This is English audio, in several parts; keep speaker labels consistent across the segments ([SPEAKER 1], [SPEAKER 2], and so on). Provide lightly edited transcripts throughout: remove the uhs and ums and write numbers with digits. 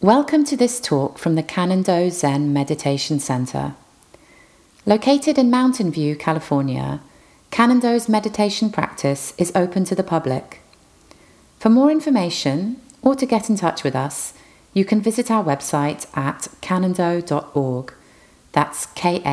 [SPEAKER 1] Welcome to this talk from the Cannon-Do Zen Meditation Center. Located in Mountain View, California, Cannon-Do's meditation practice is open to the public. For more information or to get in touch with us, you can visit our website at cannondo.org. That's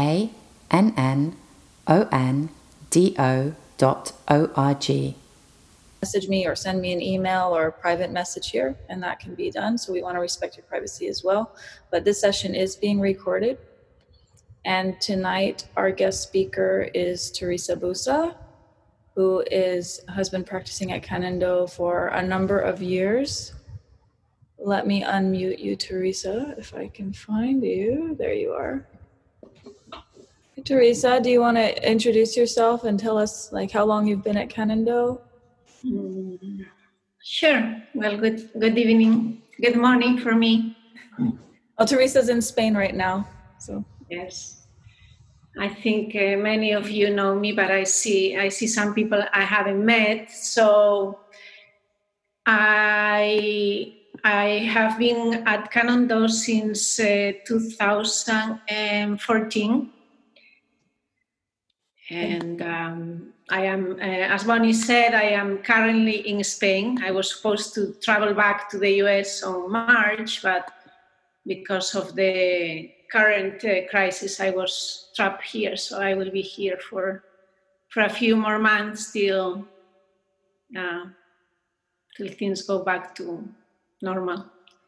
[SPEAKER 1] KANNONDO.org.
[SPEAKER 2] Message me or send me an email or a private message here, and that can be done. So we want to respect your privacy as well. But this session is being recorded. And tonight, our guest speaker is Teresa Busa, who has been practicing at Cannon-Do for a number of years. Let me unmute you, Teresa, if I can find you. There you are. Hey, Teresa, do you want to introduce yourself and tell us how long you've been at Cannon-Do?
[SPEAKER 3] Sure. Well, good evening. Good morning for me.
[SPEAKER 2] Well, Teresa's in Spain right now. So
[SPEAKER 3] yes, I think many of you know me, but I see some people I haven't met. So I have been at Cannon-Do since 2014, and I am, as Bonnie said, I am currently in Spain. I was supposed to travel back to the US on March, but because of the current crisis, I was trapped here. So I will be here for a few more months till things go back to normal.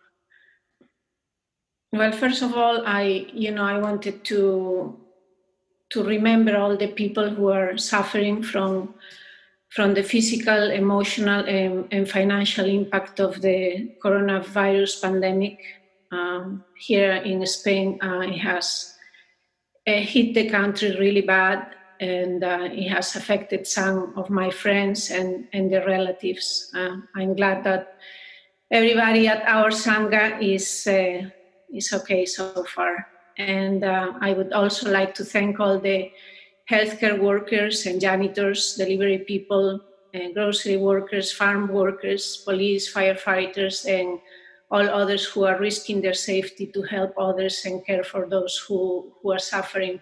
[SPEAKER 3] Well, first of all, I wanted to remember all the people who are suffering from the physical, emotional, and financial impact of the coronavirus pandemic. Here in Spain, it has hit the country really bad, and it has affected some of my friends and their relatives. I'm glad that everybody at our Sangha is okay so far. And I would also like to thank all the healthcare workers and janitors, delivery people, grocery workers, farm workers, police, firefighters, and all others who are risking their safety to help others and care for those who are suffering.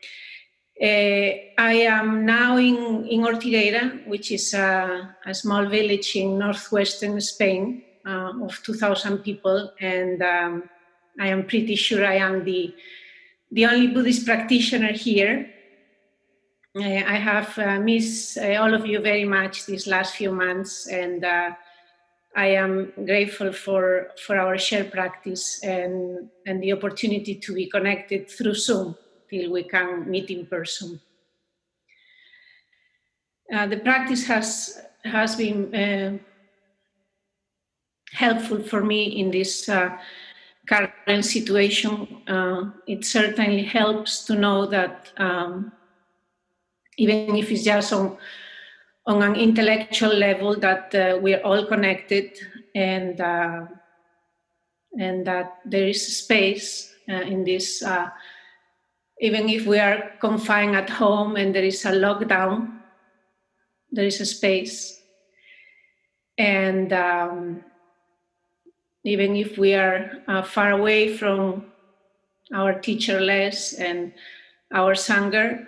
[SPEAKER 3] I am now in Ortigueira, which is a small village in northwestern Spain of 2,000 people, and I am pretty sure I am the only Buddhist practitioner here. I have missed all of you very much these last few months, and I am grateful for our shared practice and the opportunity to be connected through Zoom till we can meet in person. The practice has been helpful for me in this current situation. It certainly helps to know that even if it's just on an intellectual level, that we're all connected, and that there is space in this. Even if we are confined at home and there is a lockdown, there is a space. And even if we are far away from our teacher Les and our Sangha,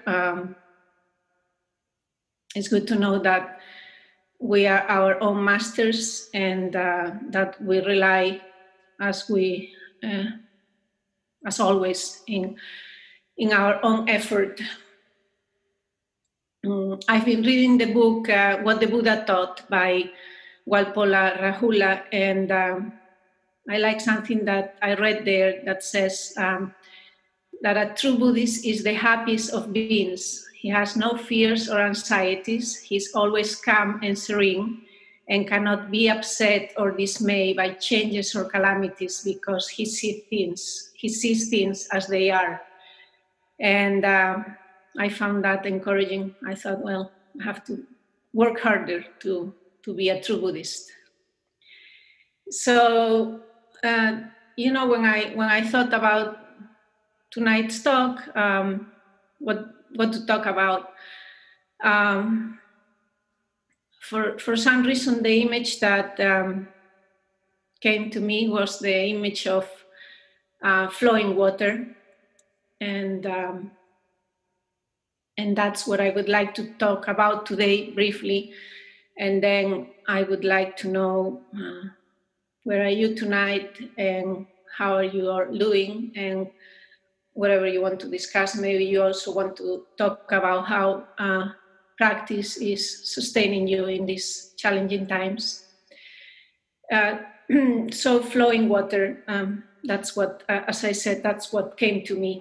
[SPEAKER 3] it's good to know that we are our own masters, and that we rely, as always, in our own effort. I've been reading the book What the Buddha Taught by Walpola Rahula, and I like something that I read there that says that a true Buddhist is the happiest of beings. He has no fears or anxieties. He's always calm and serene, and cannot be upset or dismayed by changes or calamities, because he sees things as they are. And I found that encouraging. I thought, well, I have to work harder to be a true Buddhist. So, when I thought about tonight's talk, what to talk about, for some reason, the image that came to me was the image of flowing water, and that's what I would like to talk about today briefly. And then I would like to know where are you tonight, and how are you all doing, and whatever you want to discuss. Maybe you also want to talk about how practice is sustaining you in these challenging times. So flowing water, that's what, as I said, that's what came to me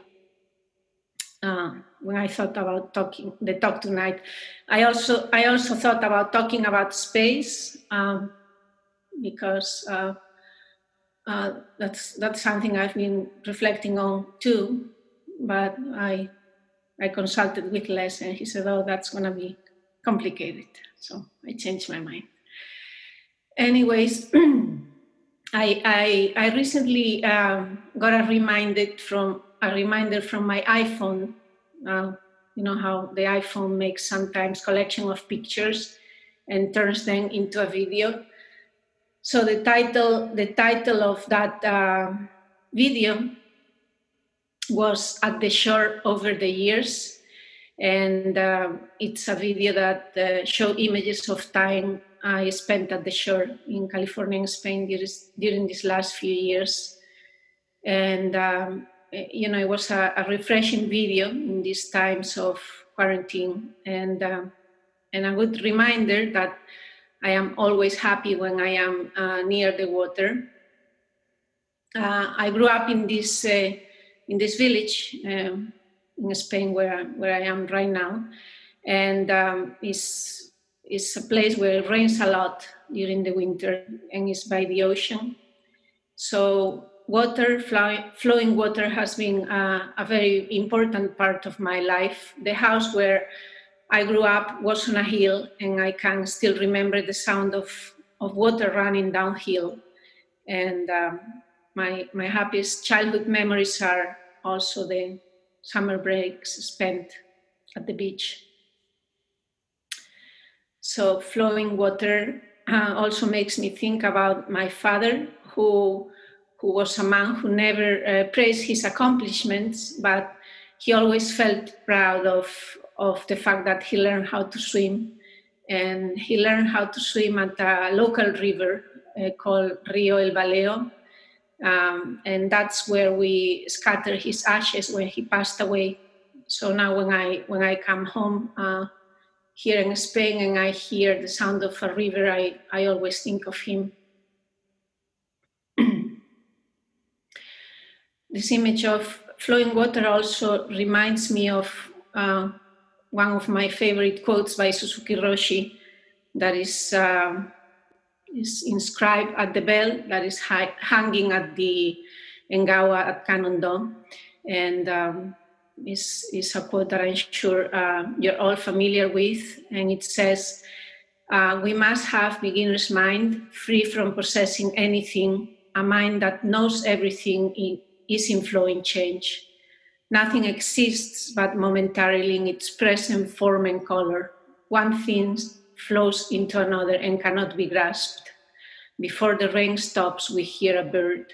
[SPEAKER 3] when I thought about the talk tonight. I also thought about talking about space, because that's something I've been reflecting on too. But I consulted with Les, and he said, "Oh, that's going to be complicated." So I changed my mind. Anyways, I recently got a reminder from my iPhone. You know how the iPhone makes sometimes collection of pictures and turns them into a video. So the title of that video was "At the Shore Over the Years," and it's a video that shows images of time I spent at the shore in California and Spain during these last few years. And it was a refreshing video in these times of quarantine, and a good reminder that I am always happy when I am near the water. I grew up in this village in Spain where I am right now, and it's a place where it rains a lot during the winter, and it's by the ocean. So flowing water has been a very important part of my life. The house where I grew up was on a hill, and I can still remember the sound of water running downhill. And my happiest childhood memories are also the summer breaks spent at the beach. So flowing water also makes me think about my father, who was a man who never praised his accomplishments, but he always felt proud of the fact that he learned how to swim. And he learned how to swim at a local river called Rio El Baleo. And that's where we scattered his ashes when he passed away. So now when I come home here in Spain and I hear the sound of a river, I always think of him. This image of flowing water also reminds me of one of my favorite quotes by Suzuki Roshi that is inscribed at the bell that is hanging at the Engawa at Cannon-do. And is a quote that I'm sure you're all familiar with. And it says, "We must have beginner's mind, free from possessing anything, a mind that knows everything is in flowing change. Nothing exists but momentarily in its present form and color. One thing flows into another and cannot be grasped. Before the rain stops, we hear a bird."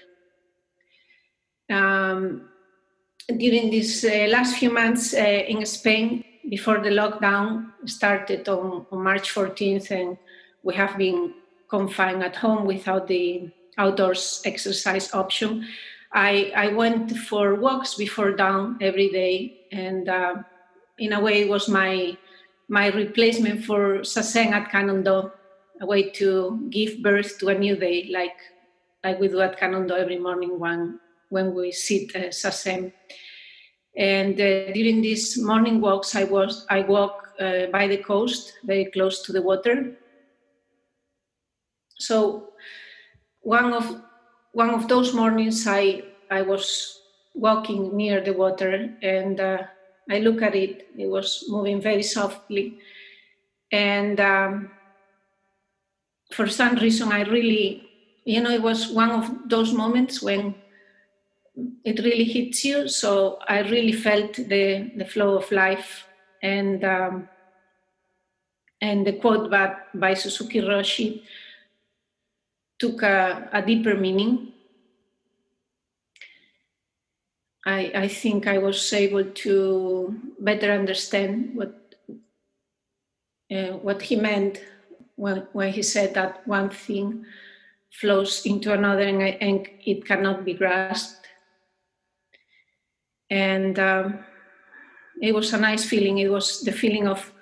[SPEAKER 3] During these last few months in Spain, before the lockdown started on March 14th, and we have been confined at home without the outdoors exercise option, I went for walks before dawn every day, and in a way it was my replacement for Sazen at Cannon-do, a way to give birth to a new day, like we do at Cannon-do every morning when we sit Sazen. And during these morning walks, I walk by the coast, very close to the water. So one of those mornings, I was walking near the water, and I look at it. It was moving very softly, and for some reason, I really, it was one of those moments when it really hits you. So I really felt the flow of life, and the quote by Suzuki Roshi took a deeper meaning. I think I was able to better understand what he meant when he said that one thing flows into another and it cannot be grasped. And it was a nice feeling. It was the feeling of,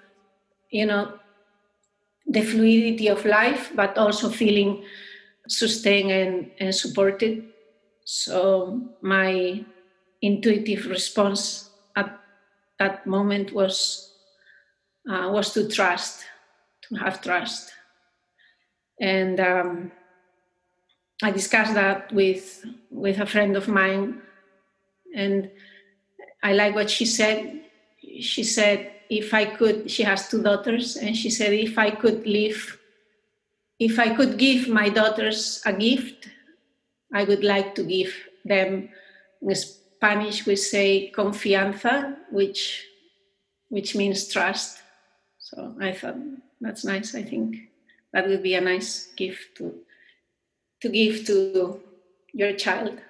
[SPEAKER 3] the fluidity of life, but also feeling sustained and supported. So my intuitive response at that moment was to trust, to have trust. And I discussed that with a friend of mine, and I like what she said. She said, if I could, she has 2 daughters, and she said, if I could give my daughters a gift, I would like to give them, in Spanish we say confianza, which means trust. So I thought, that's nice. I think that would be a nice gift to give to your child.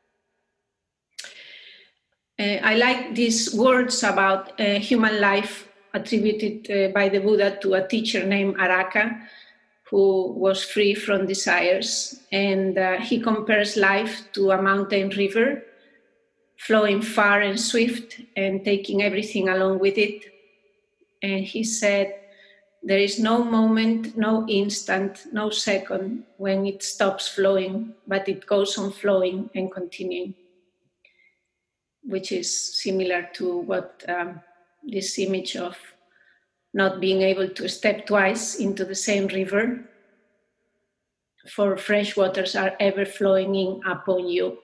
[SPEAKER 3] I like these words about human life attributed by the Buddha to a teacher named Araka, who was free from desires. And he compares life to a mountain river, flowing far and swift and taking everything along with it. And he said, there is no moment, no instant, no second when it stops flowing, but it goes on flowing and continuing, which is similar to what this image of not being able to step twice into the same river, for fresh waters are ever flowing in upon you.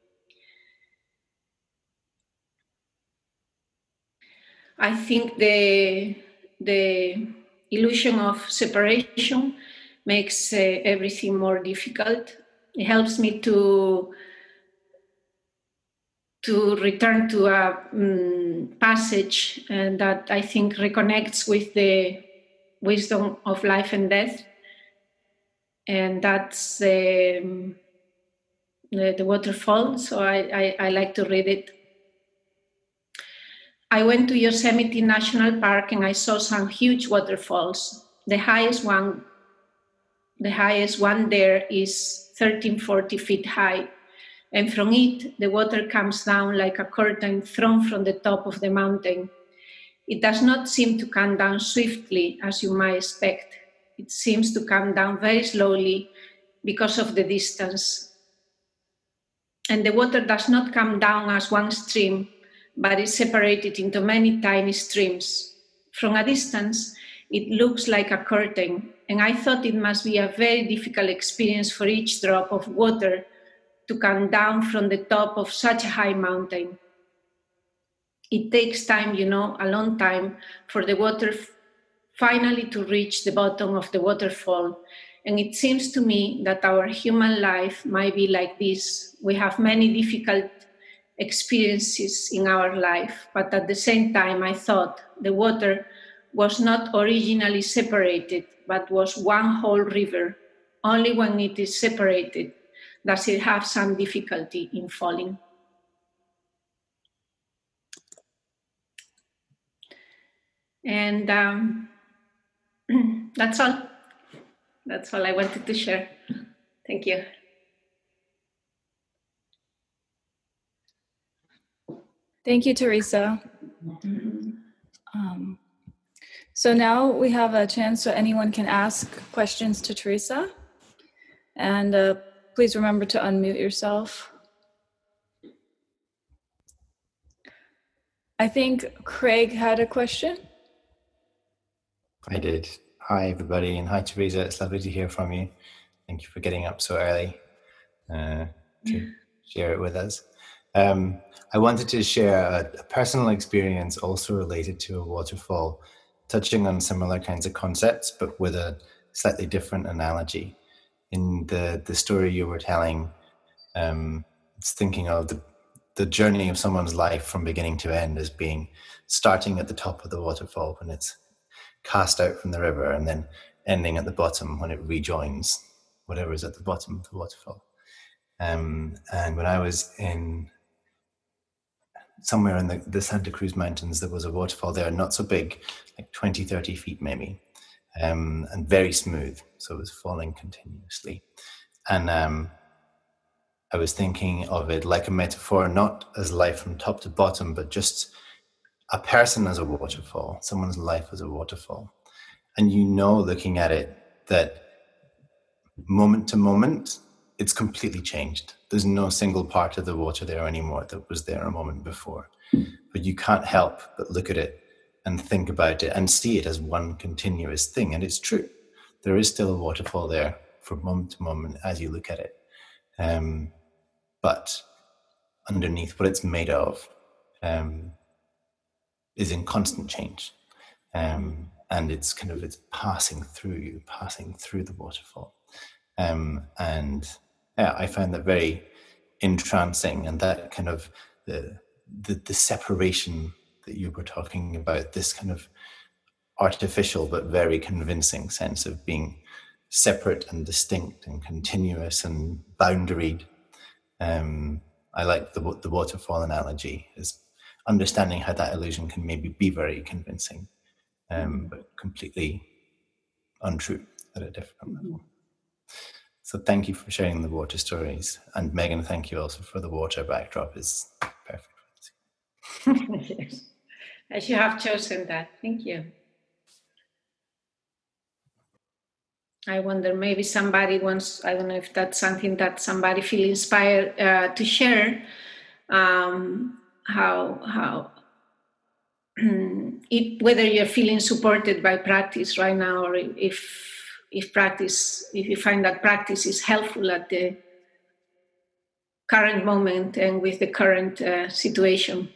[SPEAKER 3] I think the illusion of separation makes everything more difficult. It helps me to return to a passage that I think reconnects with the wisdom of life and death. And that's the waterfall, so I like to read it. I went to Yosemite National Park and I saw some huge waterfalls. The highest one there is 1340 feet high. And from it, the water comes down like a curtain thrown from the top of the mountain. It does not seem to come down swiftly, as you might expect. It seems to come down very slowly because of the distance. And the water does not come down as one stream, but is separated into many tiny streams. From a distance, it looks like a curtain, and I thought it must be a very difficult experience for each drop of water to come down from the top of such a high mountain. It takes time, a long time, for the water finally to reach the bottom of the waterfall. And it seems to me that our human life might be like this. We have many difficult experiences in our life, but at the same time, I thought the water was not originally separated, but was one whole river. Only when it is separated does it have some difficulty in falling. And that's all. That's all I wanted to share. Thank you.
[SPEAKER 4] Thank you, Teresa. So now we have a chance so anyone can ask questions to Teresa. And please remember to unmute yourself. I think Craig had a question.
[SPEAKER 5] I did. Hi, everybody, and hi, Teresa. It's lovely to hear from you. Thank you for getting up so early to share it with us. I wanted to share a personal experience also related to a waterfall, touching on similar kinds of concepts, but with a slightly different analogy. In the story you were telling, it's thinking of the journey of someone's life from beginning to end as being starting at the top of the waterfall when it's cast out from the river and then ending at the bottom when it rejoins. whatever is at the bottom of the waterfall. And when I was somewhere in the Santa Cruz Mountains, there was a waterfall there, not so big, like 20, 30 feet maybe, and very smooth. So it was falling continuously. And I was thinking of it like a metaphor, not as life from top to bottom, but just a person as a waterfall, someone's life as a waterfall. And looking at it, that moment to moment, it's completely changed. There's no single part of the water there anymore that was there a moment before. But you can't help but look at it and think about it and see it as one continuous thing. And it's true. There is still a waterfall there from moment to moment as you look at it. But underneath, what it's made of is in constant change. And it's passing through the waterfall. And yeah, I found that very entrancing, and that kind of the separation that you were talking about, this kind of artificial but very convincing sense of being separate and distinct and continuous and boundaried. I like the waterfall analogy, is understanding how that illusion can maybe be very convincing, but completely untrue at a different level. So thank you for sharing the water stories. And Megan, thank you also for the water backdrop. Is perfect.
[SPEAKER 3] Yes. As you have chosen that. Thank you. I wonder, maybe somebody wants, I don't know if that's something that somebody feel inspired to share, how whether you're feeling supported by practice right now, or if you find that practice is helpful at the current moment and with the current situation.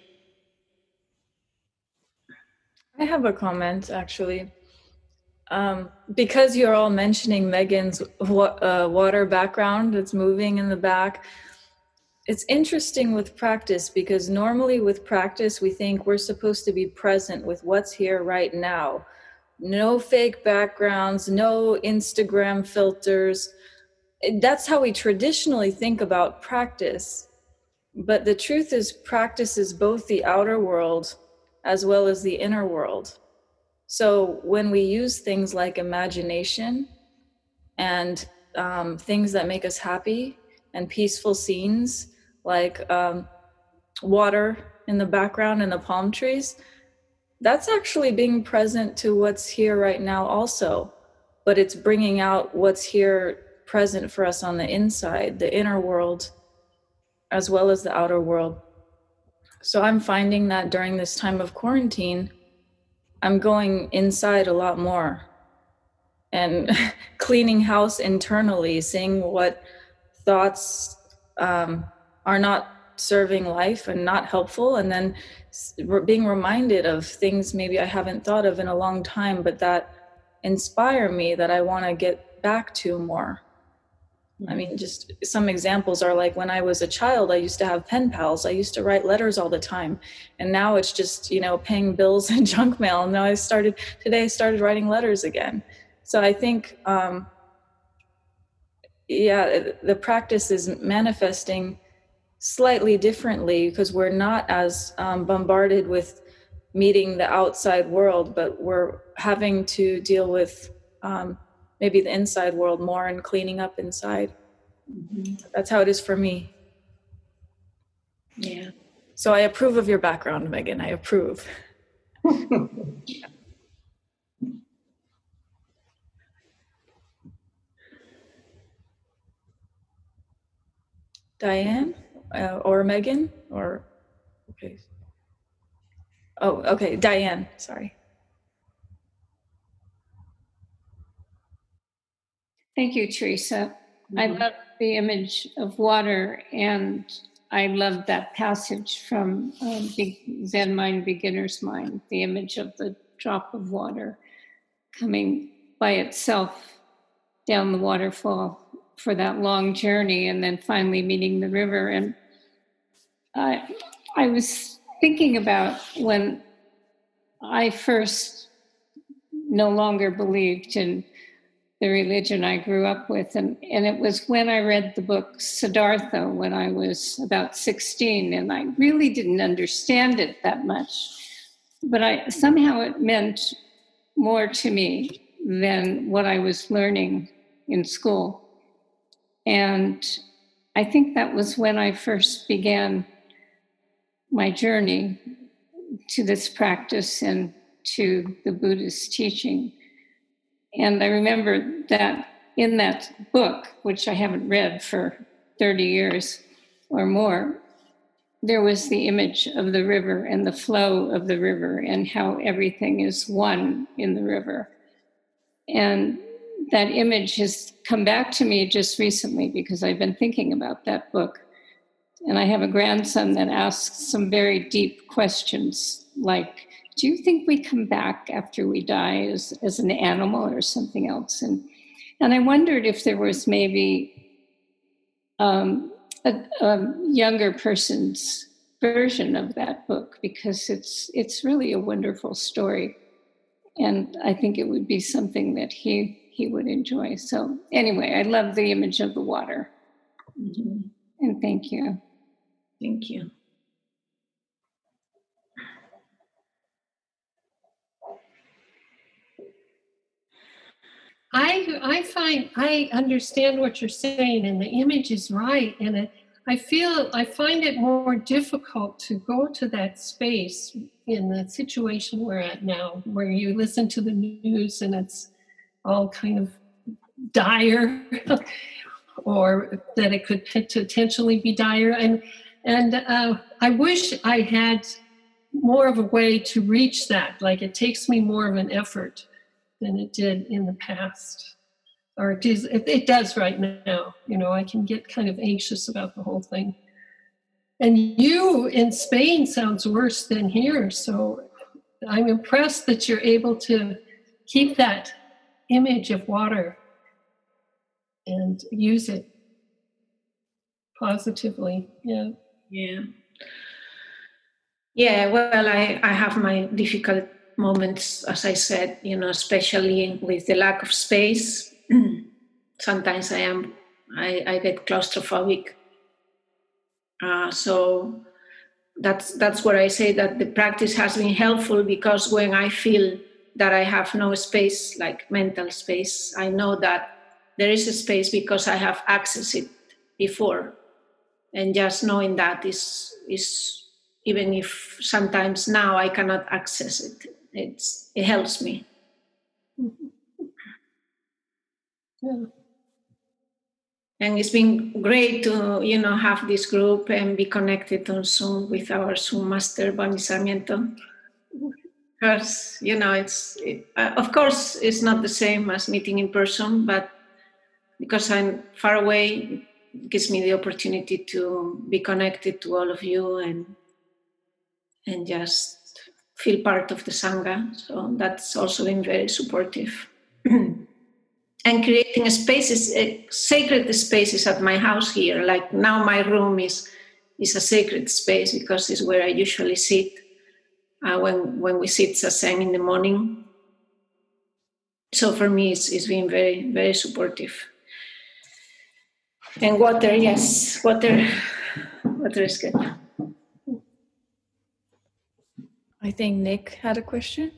[SPEAKER 4] I have a comment, actually. Because you're all mentioning Megan's water background that's moving in the back, it's interesting with practice, because normally with practice, we think we're supposed to be present with what's here right now. No fake backgrounds, no Instagram filters. That's how we traditionally think about practice. But the truth is, practice is both the outer world as well as the inner world. So when we use things like imagination and things that make us happy and peaceful scenes, like water in the background and the palm trees, that's actually being present to what's here right now also, but it's bringing out what's here present for us on the inside, the inner world, as well as the outer world. So I'm finding that during this time of quarantine, I'm going inside a lot more and cleaning house internally, seeing what thoughts are not serving life and not helpful, and then being reminded of things maybe I haven't thought of in a long time, but that inspire me, that I want to get back to more. I mean, just some examples are like when I was a child, I used to have pen pals. I used to write letters all the time. And now it's just, paying bills and junk mail. And now today I started writing letters again. So I think, the practice is manifesting slightly differently, because we're not as bombarded with meeting the outside world, but we're having to deal with maybe the inside world more and cleaning up inside. Mm-hmm. That's how it is for me.
[SPEAKER 3] Yeah.
[SPEAKER 4] So I approve of your background, Megan. I approve. Diane or Megan or okay. Oh, okay, Diane. Sorry.
[SPEAKER 6] Thank you, Teresa. Mm-hmm. I love the image of water, and I love that passage from Zen Mind, Beginner's Mind, the image of the drop of water coming by itself down the waterfall for that long journey and then finally meeting the river. And I was thinking about when I first no longer believed in the religion I grew up with. And it was when I read the book Siddhartha when I was about 16, and I really didn't understand it that much. But somehow it meant more to me than what I was learning in school. And I think that was when I first began my journey to this practice and to the Buddhist teaching. And I remember that in that book, which I haven't read for 30 years or more, there was the image of the river and the flow of the river and how everything is one in the river. And that image has come back to me just recently because I've been thinking about that book. And I have a grandson that asks some very deep questions like, do you think we come back after we die as an animal or something else? And I wondered if there was maybe a younger person's version of that book, because it's really a wonderful story. And I think it would be something that he would enjoy. So anyway, I love the image of the water.
[SPEAKER 3] Mm-hmm.
[SPEAKER 6] And thank you.
[SPEAKER 3] Thank you. I understand what you're saying, and the image is right. And I find it more difficult to go to that space in the situation we're at now, where you listen to the news and it's all kind of dire, or that it could potentially be dire. And I wish I had more of a way to reach that. Like, it takes me more of an effort than it did in the past, or it does right now. You know, I can get kind of anxious about the whole thing. And you in Spain sounds worse than here. So I'm impressed that you're able to keep that image of water and use it positively. Yeah. Well, I have my difficult moments, as I said, you know, especially with the lack of space. Sometimes I get claustrophobic. So that's where I say that the practice has been helpful, because when I feel that I have no space, like mental space, I know that there is a space because I have accessed it before. And just knowing that is even if sometimes now I cannot access it, it helps me. Yeah. And it's been great to, you know, have this group and be connected on Zoom with our Zoom master, Bonnie Sarmiento. Because, you know, of course, it's not the same as meeting in person, but because I'm far away, it gives me the opportunity to be connected to all of you and just feel part of the Sangha. So that's also been very supportive. And creating spaces, sacred spaces at my house here. Like now my room is a sacred space because it's where I usually sit when we sit satsang in the morning. So for me, it's been very, very supportive. And water, yes, water is good.
[SPEAKER 4] I think Nick had a question.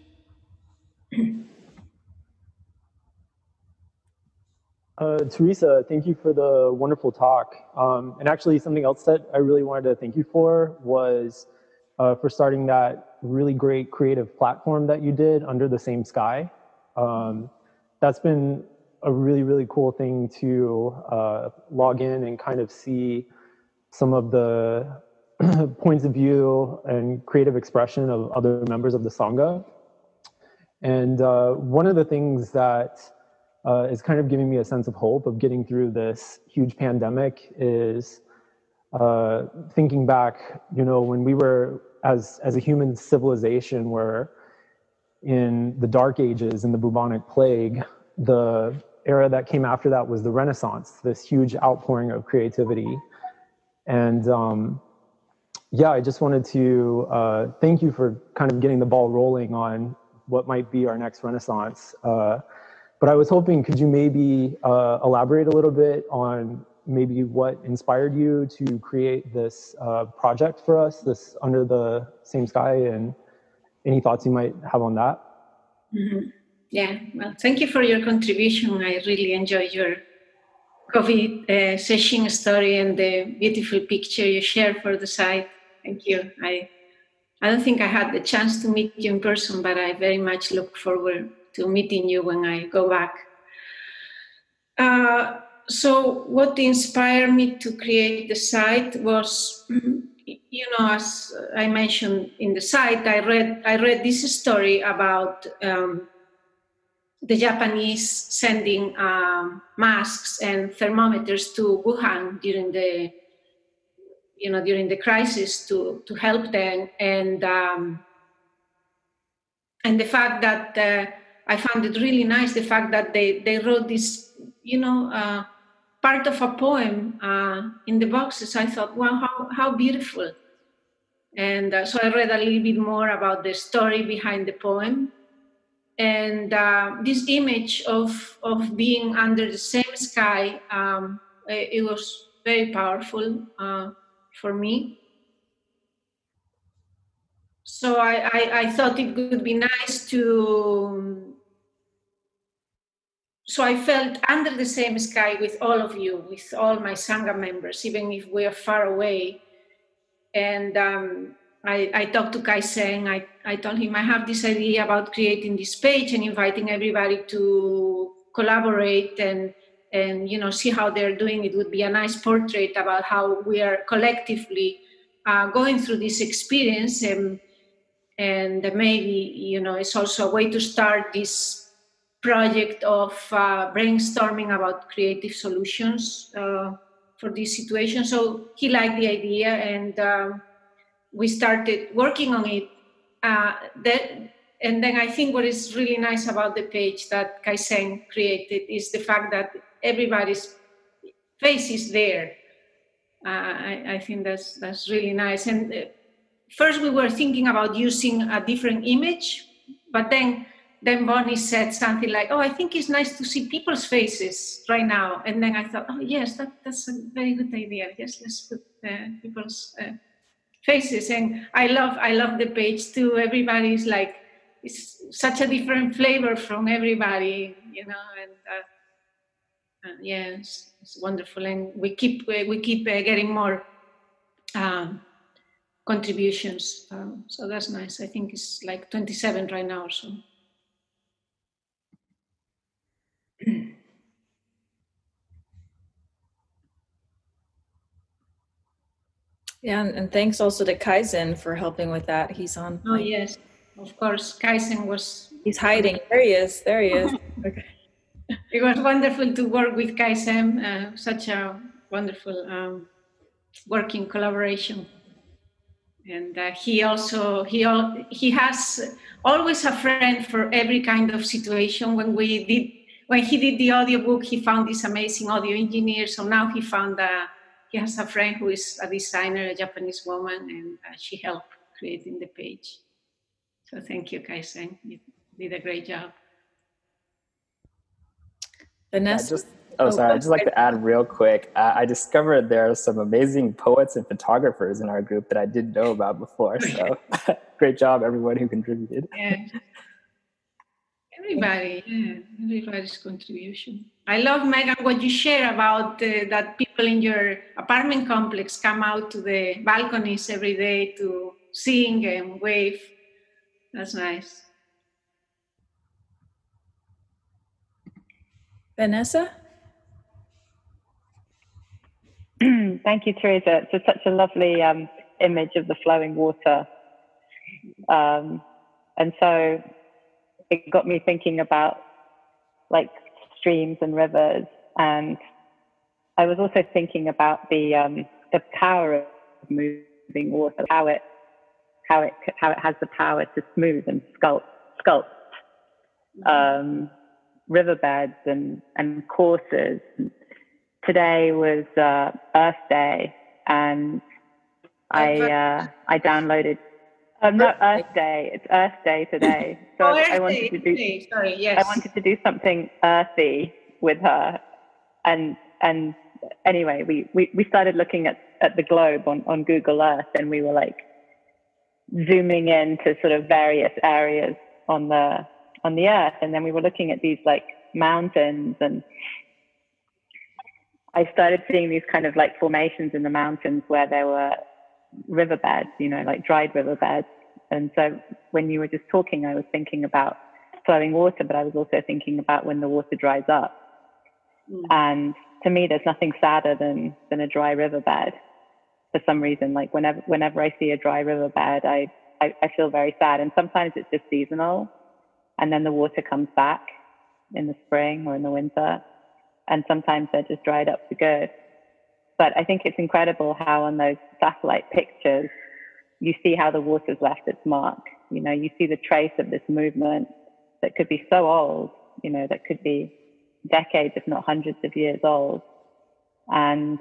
[SPEAKER 7] Teresa, thank you for the wonderful talk. And actually something else that I really wanted to thank you for was for starting that really great creative platform that you did, Under the Same Sky. That's been a really, really cool thing to log in and kind of see some of the points of view and creative expression of other members of the Sangha. And one of the things that is kind of giving me a sense of hope of getting through this huge pandemic is thinking back, you know, when we were, as a human civilization, were in the Dark Ages and the bubonic plague. The era that came after that was the Renaissance, this huge outpouring of creativity. And yeah, I just wanted to thank you for kind of getting the ball rolling on what might be our next Renaissance. But I was hoping, could you maybe elaborate a little bit on maybe what inspired you to create this project for us, this Under the Same Sky, and any thoughts you might have on that?
[SPEAKER 3] Mm-hmm. Yeah, well, thank you for your contribution. I really enjoyed your COVID session story and the beautiful picture you shared for the site. Thank you. I don't think I had the chance to meet you in person, but I very much look forward to meeting you when I go back. So what inspired me to create the site was, you know, as I mentioned in the site, I read this story about the Japanese sending masks and thermometers to Wuhan during the crisis to help them, and the fact that I found it really nice, the fact that they wrote this, part of a poem in the boxes. I thought, wow, how beautiful. And so I read a little bit more about the story behind the poem. And this image of being under the same sky, it was very powerful for me. So I thought it would be nice to... So I felt under the same sky with all of you, with all my Sangha members, even if we are far away. And I talked to Kai-Seng. I told him I have this idea about creating this page and inviting everybody to collaborate and see how they're doing. It would be a nice portrait about how we are collectively going through this experience. And maybe, it's also a way to start this project of brainstorming about creative solutions for this situation. So he liked the idea, and we started working on it. And then I think what is really nice about the page that Kai-Seng created is the fact that everybody's face is there. I think that's really nice. And first we were thinking about using a different image, but then Bonnie said something like, I think it's nice to see people's faces right now. And then I thought, yes, that's a very good idea. Yes, let's put people's faces. And I love the page too. Everybody's like, it's such a different flavor from everybody, and yes, it's wonderful. And we keep getting more contributions. So that's nice. I think it's like 27 right now or so.
[SPEAKER 4] Yeah, and thanks also to Kai-Seng for helping with that. He's on.
[SPEAKER 3] Oh, yes, of course. Kai-Seng was...
[SPEAKER 4] He's hiding. There he is. Okay.
[SPEAKER 3] It was wonderful to work with Kai-Seng, such a wonderful working collaboration. And he has always a friend for every kind of situation. When he did the audiobook, he found this amazing audio engineer. So now he has a friend who is a designer, a Japanese woman, and she helped creating the page. So thank you, Kai-Seng. You did a great job.
[SPEAKER 4] Vanessa?
[SPEAKER 8] I'd just like to add real quick. I discovered there are some amazing poets and photographers in our group that I didn't know about before. So great job, everyone who contributed.
[SPEAKER 3] Yeah. Everybody's contribution. I love, Megan, what you share about that people in your apartment complex come out to the balconies every day to sing and wave. That's nice.
[SPEAKER 4] Vanessa?
[SPEAKER 9] Thank you, Teresa. It's just such a lovely image of the flowing water. And so it got me thinking about like streams and rivers. And I was also thinking about the power of moving water, how it has the power to smooth and sculpt riverbeds and courses. Today was Earth Day, and I downloaded Not Earth Day. It's Earth Day today. So I wanted to do.
[SPEAKER 3] Okay. Sorry. Yes.
[SPEAKER 9] I wanted to do something earthy with her, and anyway, we started looking at the globe on Google Earth, and we were like zooming into sort of various areas on the Earth, and then we were looking at these like mountains, and I started seeing these kind of like formations in the mountains where there were riverbeds, like dried riverbeds. And so when you were just talking, I was thinking about flowing water, but I was also thinking about when the water dries up. And to me, there's nothing sadder than a dry riverbed. For some reason, like whenever I see a dry riverbed, I feel very sad. And sometimes it's just seasonal, and then the water comes back in the spring or in the winter. And sometimes they're just dried up for good. But I think it's incredible how on those satellite pictures, you see how the water's left its mark. You see the trace of this movement that could be so old, that could be decades, if not hundreds of years old. And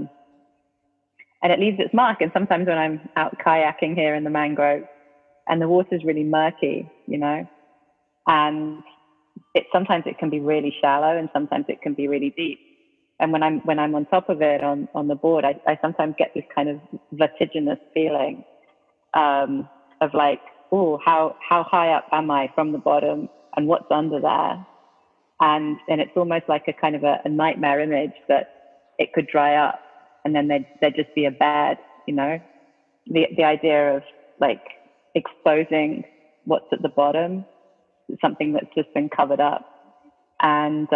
[SPEAKER 9] it leaves its mark. And sometimes when I'm out kayaking here in the mangroves and the water's really murky, and sometimes it can be really shallow and sometimes it can be really deep. And when I'm on top of it on the board, I sometimes get this kind of vertiginous feeling of like, oh, how high up am I from the bottom and what's under there? And it's almost like a kind of a nightmare image that it could dry up and then there'd just be a bed, the idea of like exposing what's at the bottom, something that's just been covered up. And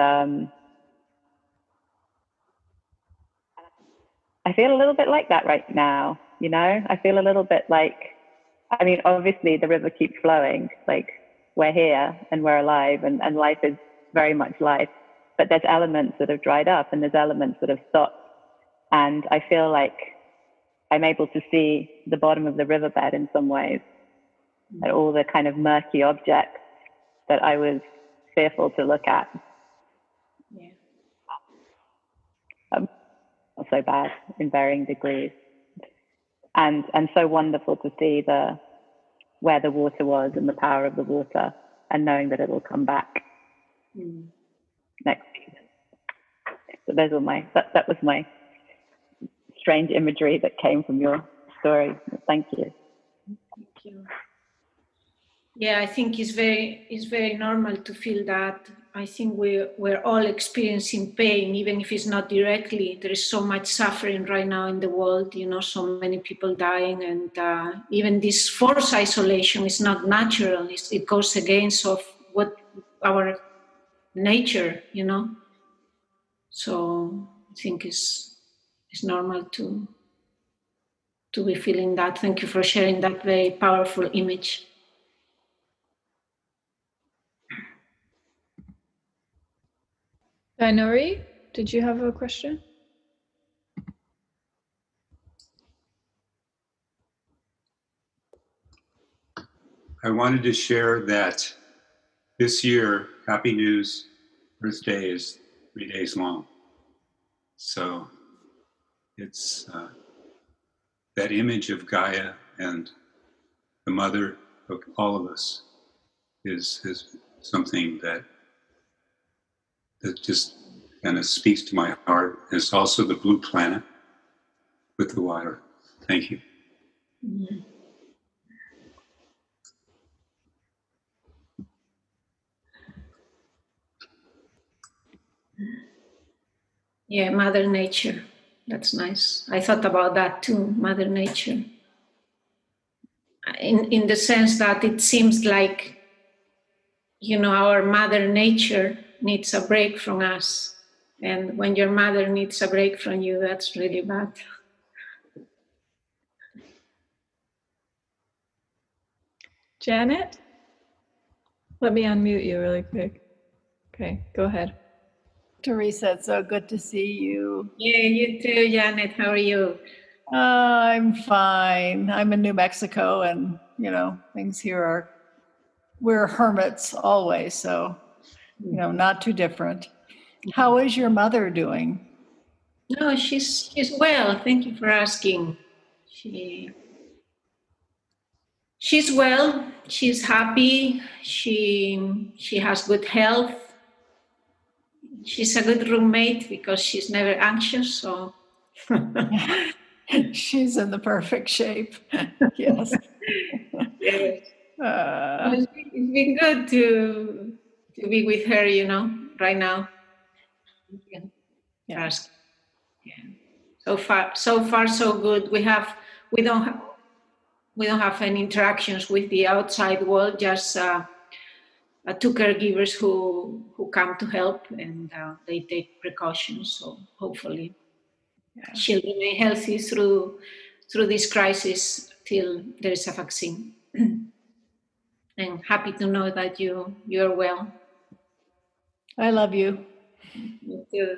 [SPEAKER 9] I feel a little bit like that right now, I feel a little bit like, obviously the river keeps flowing, like we're here and we're alive and life is very much life, but there's elements that have dried up and there's elements that have stopped. And I feel like I'm able to see the bottom of the riverbed in some ways, and all the kind of murky objects that I was fearful to look at.
[SPEAKER 3] Yeah.
[SPEAKER 9] Not so bad in varying degrees. And so wonderful to see where the water was and the power of the water, and knowing that it will come back next year. So those were that was my strange imagery that came from your story. Thank you.
[SPEAKER 3] Thank you. Yeah, I think it's very normal to feel that. I think we're all experiencing pain, even if it's not directly. There is so much suffering right now in the world, so many people dying, and even this forced isolation is not natural. It goes against of what our nature, So I think it's normal to be feeling that. Thank you for sharing that very powerful image.
[SPEAKER 4] Dainori, did you have a question?
[SPEAKER 10] I wanted to share that this year, Happy News Earth Day is 3 days long. So it's that image of Gaia and the mother of all of us is something that just kind of speaks to my heart. It's also the blue planet with the water. Thank you.
[SPEAKER 3] Mm-hmm. Yeah, Mother Nature. That's nice. I thought about that too, Mother Nature. In the sense that it seems like, our Mother Nature needs a break from us. And when your mother needs a break from you, that's really bad.
[SPEAKER 4] Janet? Let me unmute you really quick. Okay, go ahead.
[SPEAKER 11] Teresa, it's so good to see you.
[SPEAKER 3] Yeah, you too, Janet. How are you?
[SPEAKER 11] I'm fine. I'm in New Mexico, and things here we're hermits always, so not too different. How is your mother doing?
[SPEAKER 3] No, she's well. Thank you for asking. She's well. She's happy. She has good health. She's a good roommate because she's never anxious. So
[SPEAKER 11] She's in the perfect shape. Yes.
[SPEAKER 3] yes. It's been good to be with her, right now.
[SPEAKER 11] Yeah.
[SPEAKER 3] Yeah. So far, so good. We don't have any interactions with the outside world. Just two caregivers who come to help, and they take precautions. So hopefully, she'll remain healthy through this crisis till there is a vaccine. And happy to know that you're well.
[SPEAKER 11] I love you.
[SPEAKER 3] Me too.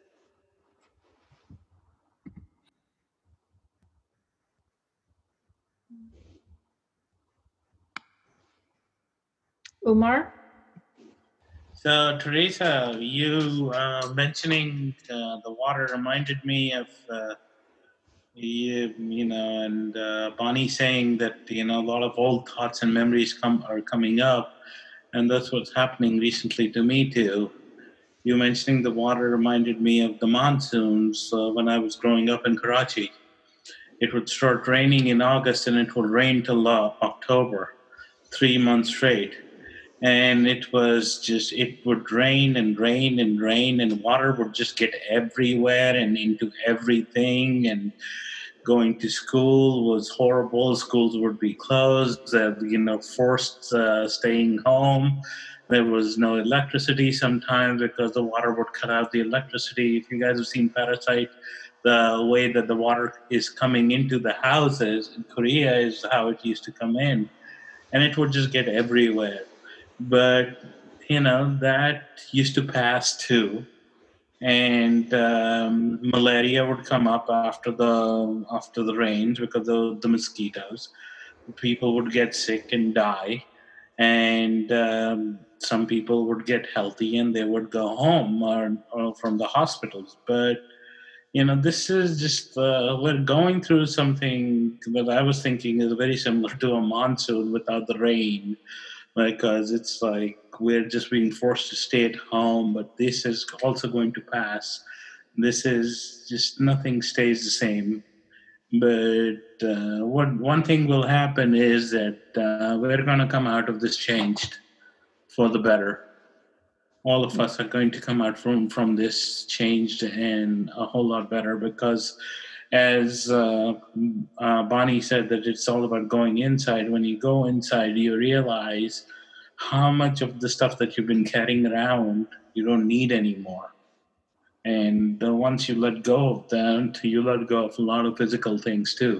[SPEAKER 2] Umar?
[SPEAKER 12] So, Teresa, you mentioning the water reminded me of and Bonnie saying that a lot of old thoughts and memories are coming up, and that's what's happening recently to me too. You mentioning the water reminded me of the monsoons when I was growing up in Karachi. It would start raining in August and it would rain till October, 3 months straight. And it would rain and rain and rain, and water would just get everywhere and into everything. And going to school was horrible. Schools would be closed, forced staying home. There was no electricity sometimes because the water would cut out the electricity. If you guys have seen Parasite, the way that the water is coming into the houses in Korea is how it used to come in. And it would just get everywhere. But, that used to pass too. And malaria would come up after the rains because of the mosquitoes. People would get sick and die. And some people would get healthy and they would go home or from the hospitals. But, this is just, we're going through something that I was thinking is very similar to a monsoon without the rain. Because it's like we're just being forced to stay at home, but this is also going to pass. This is just, nothing stays the same. But one thing will happen is that we're going to come out of this changed for the better. All of us are going to come out from this changed and a whole lot better, because as Bonnie said, that it's all about going inside. When you go inside, you realize how much of the stuff that you've been carrying around you don't need anymore. And once you let go of that, you let go of a lot of physical things too.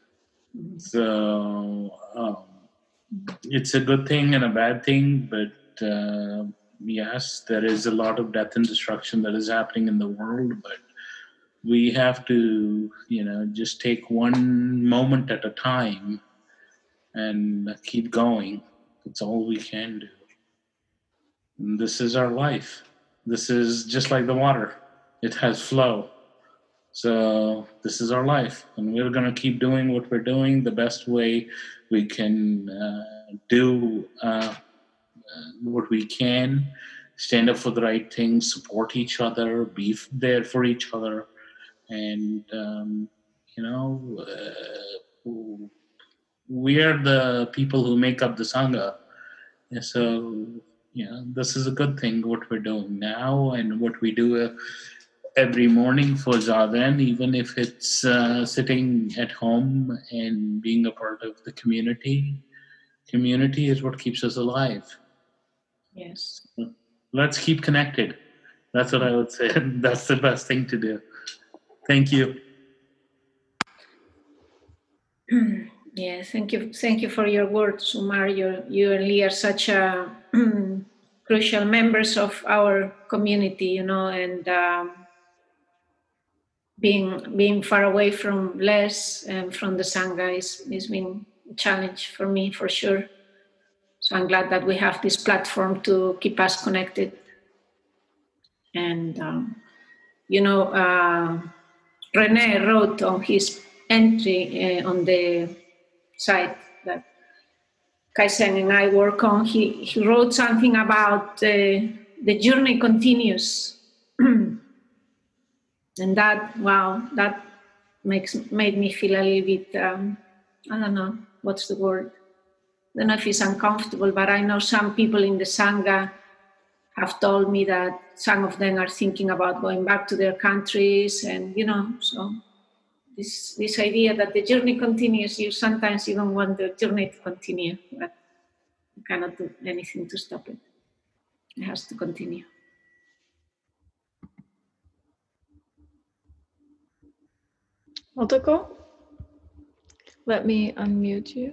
[SPEAKER 12] So it's a good thing and a bad thing, but yes, there is a lot of death and destruction that is happening in the world, but we have to, just take one moment at a time and keep going. That's all we can do. And this is our life. This is just like the water. It has flow. So this is our life. And we're going to keep doing what we're doing the best way we can do what we can. Stand up for the right things, support each other, be there for each other. And, we are the people who make up the Sangha. And so, this is a good thing, what we're doing now and what we do every morning for Zaven, even if it's sitting at home and being a part of the community. Community is what keeps us alive.
[SPEAKER 3] Yes.
[SPEAKER 12] Let's keep connected. That's what I would say. That's the best thing to do. Thank you.
[SPEAKER 3] Yeah, thank you for your words, Umar. You really are such a crucial members of our community, and being far away from Les and from the Sangha is been a challenge for me, for sure. So I'm glad that we have this platform to keep us connected. And René wrote on his entry on the site that Kaizen and I work on, he wrote something about the journey continues. And that made me feel a little bit, I don't know, what's the word? I don't know if it's uncomfortable, but I know some people in the Sangha have told me that some of them are thinking about going back to their countries, and so this idea that the journey continues, sometimes you don't want the journey to continue, but you cannot do anything to stop it. It has to continue.
[SPEAKER 4] Otoko, let me unmute you.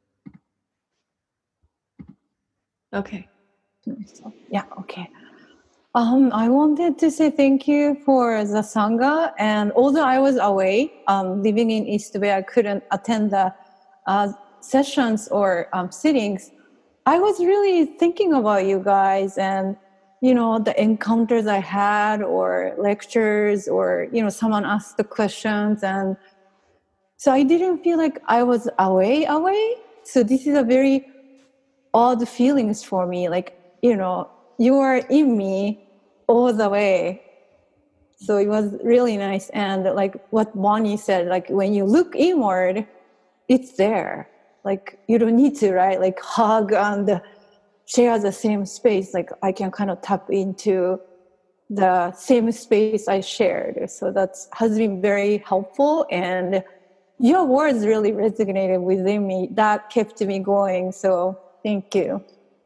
[SPEAKER 4] Okay.
[SPEAKER 13] Yeah, okay. I wanted to say thank you for the Sangha, and although I was away, living in East Bay, I couldn't attend the sessions or sittings. I was really thinking about you guys and, the encounters I had or lectures or, someone asked the questions. And so I didn't feel like I was away. So this is a very odd feelings for me. Like, you are in me all the way. So it was really nice. And like what Bonnie said, like when you look inward, it's there. Like you don't need to, right? Like hug and share the same space. Like I can kind of tap into the same space I shared. So that has been very helpful. And your words really resonated within me. That kept me going. So thank you.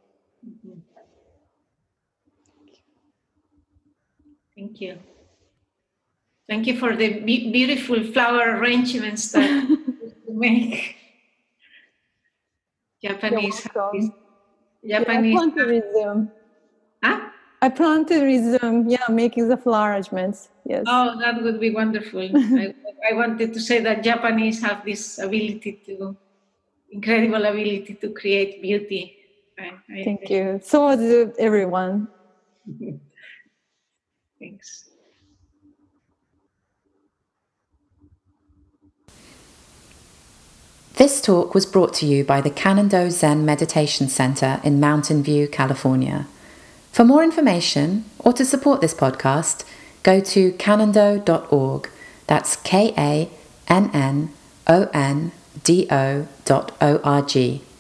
[SPEAKER 3] Thank you. Thank you for the beautiful flower arrangements that you make. Japanese.
[SPEAKER 13] Yeah, I plan to resume.
[SPEAKER 3] Huh?
[SPEAKER 13] I plan to resume, making the flower arrangements. Yes.
[SPEAKER 3] Oh, that would be wonderful. I wanted to say that Japanese have this incredible ability to create beauty.
[SPEAKER 13] Thank you. So do everyone.
[SPEAKER 3] Thanks.
[SPEAKER 1] This talk was brought to you by the Kannon-do Zen Meditation Center in Mountain View, California. For more information or to support this podcast, go to kannondo.org. That's KANNONDO.org.